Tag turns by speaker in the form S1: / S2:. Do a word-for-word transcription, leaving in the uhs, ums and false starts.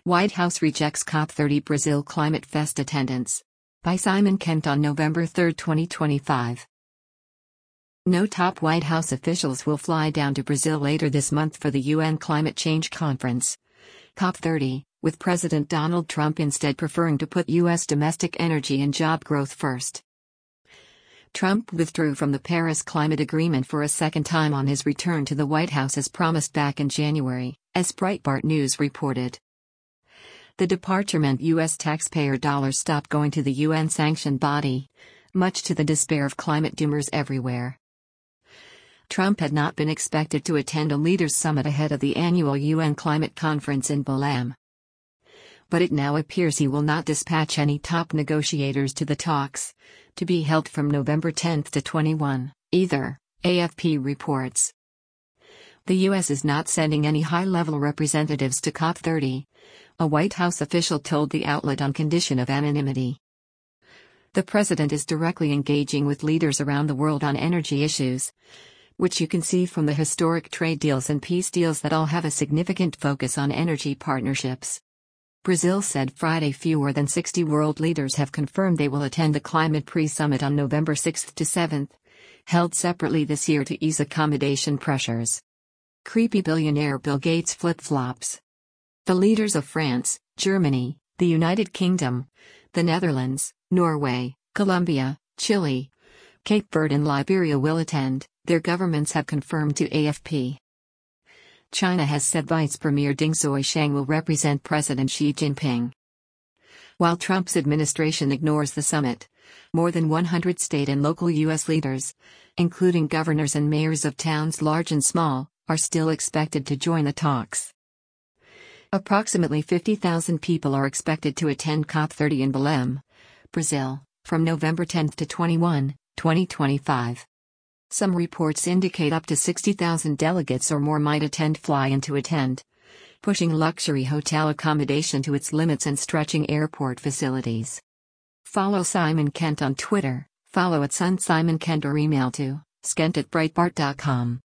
S1: White House rejects COP thirty Brazil Climate Fest attendance. By Simon Kent on November third, twenty twenty-five. No top White House officials will fly down to Brazil later this month for the U N Climate Change Conference, COP thirty, with President Donald Trump instead preferring to put U S domestic energy and job growth first. Trump withdrew from the Paris Climate Agreement for a second time on his return to the White House as promised back in January, as Breitbart News reported. The departure meant U S taxpayer dollars stopped going to the U N-sanctioned body, much to the despair of climate doomers everywhere. Trump had not been expected to attend a leaders' summit ahead of the annual U N climate conference in Belém. But it now appears he will not dispatch any top negotiators to the talks, to be held from November tenth to twenty-first, either, A F P reports. The U S is not sending any high-level representatives to COP thirty, a White House official told the outlet on condition of anonymity. The president is directly engaging with leaders around the world on energy issues, which you can see from the historic trade deals and peace deals that all have a significant focus on energy partnerships. Brazil said Friday fewer than sixty world leaders have confirmed they will attend the Climate Pre-Summit on November sixth to seventh, held separately this year to ease accommodation pressures. Creepy billionaire Bill Gates flip-flops. The leaders of France, Germany, the United Kingdom, the Netherlands, Norway, Colombia, Chile, Cape Verde and Liberia will attend, their governments have confirmed to A F P. China has said Vice Premier Ding Xuexiang will represent President Xi Jinping. While Trump's administration ignores the summit, more than one hundred state and local U S leaders, including governors and mayors of towns large and small, are still expected to join the talks. Approximately fifty thousand people are expected to attend COP thirty in Belém, Brazil, from November tenth to twenty-first, twenty twenty-five. Some reports indicate up to sixty thousand delegates or more might attend fly in to attend, pushing luxury hotel accommodation to its limits and stretching airport facilities. Follow Simon Kent on Twitter, follow at Sun Simon Kent or email to skent at breitbart dot com.